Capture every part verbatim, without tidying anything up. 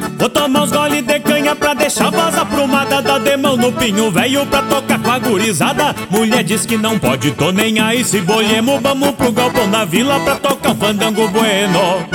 Vou tomar uns gole de canha pra deixar a voz aprumada. Dá de mão no pinho velho pra tocar com a gurizada. Mulher diz que não pode, tô nem aí. Se bolhemos, vamos pro galpão da vila pra tocar um fandango bueno.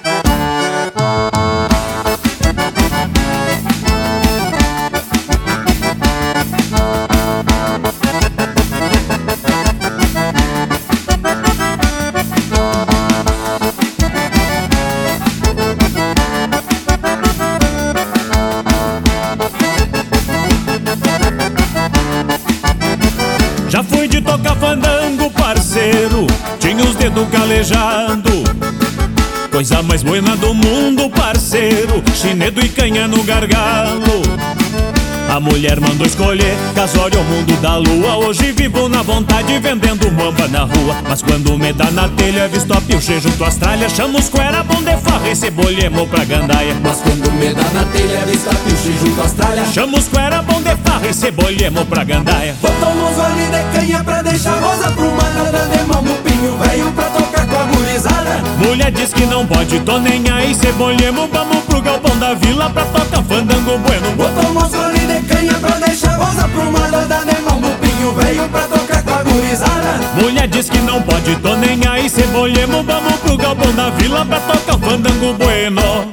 Já fui de tocar fandango, parceiro, tinha os dedos calejados. Coisa mais buena do mundo, parceiro, chinedo e canha no gargalo. A mulher mandou escolher casório ao mundo da lua. Hoje vivo na vontade vendendo mamba na rua. Mas quando me dá na telha, visto a pilche junto às tralhas, chamo os cuera, bom de farra e cebolhemo pra gandaia. Mas quando me dá na telha, visto a pilche junto às tralhas, chamo os cuera, bom de farra e cebolhemo pra gandaia. botou uns gole de canha pra deixar a rosa aprumada. Dá de mão no pinho velho pra tocar com a gurizada. Mulher diz que não pode, tô nem aí. Cebolhemo, vamos pro galpão da vila pra tocar fandango bueno. Botou uns gole de canha pra deixar a rosa aprumada. Dá de mão no pinho velho pra tocar com a gurizada. Mulher diz que não pode, tô nem aí. Cebolhemo, vamos pro galpão da vila pra tocar fandango bueno.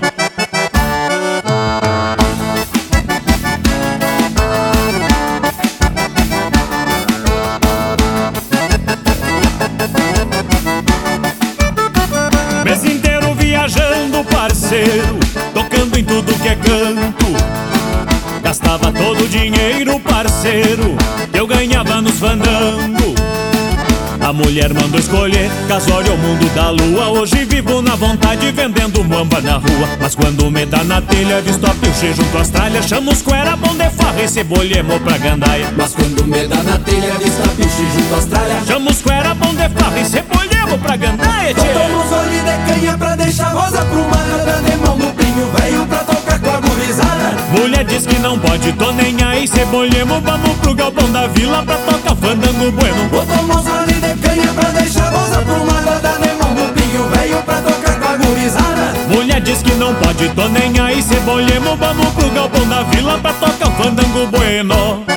Mês inteiro viajando, parceiro, tocando em tudo que é canto. Gastava todo o dinheiro, parceiro, que eu ganhava nos fandango. A mulher mandou escolher casório ao mundo da lua. Hoje vivo na vontade vendendo mamba na rua. Mas quando me dá na telha, visto a pilche junto às tralhas, chamo os cuera, bom de farra e cebolhemo pra gandaia. Mas quando me dá na telha, visto a pilche junto às tralhas, chamo os cuera, bom de farra e cebolhemo pra gandaia, tchê. botou uns gole de canha pra deixar a rosa aprumada. Dá de mão no pinho velho pra tocar com a gurizada. Mulher diz que não pode, tô nem aí. Cebolhemo, vamos pro galpão da vila pra tocar fandango bueno. Botou uns gole de canha pra deixar a rosa aprumada. Dá de mão no pinho velho pra tocar com a gurizada. Mulher diz que não pode, tô nem aí. Cebolhemo, vamos pro galpão da vila pra tocar fandango bueno.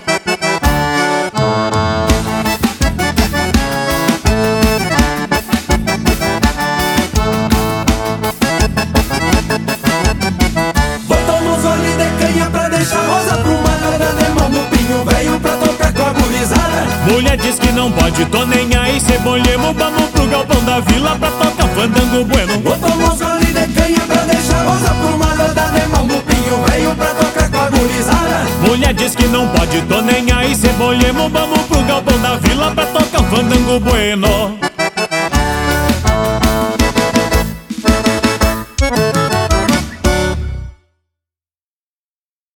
Mulher diz que não pode, tô nem aí. Cebolhemo, vamos pro galpão da vila pra tocar fandango bueno. Botou uns gole de canha pra deixar a rosa aprumada. Dá de mão no pinho velho pra tocar com a gurizada. Mulher diz que não pode, tô nem aí. Cebolhemo, vamos pro galpão da vila pra tocar fandango bueno.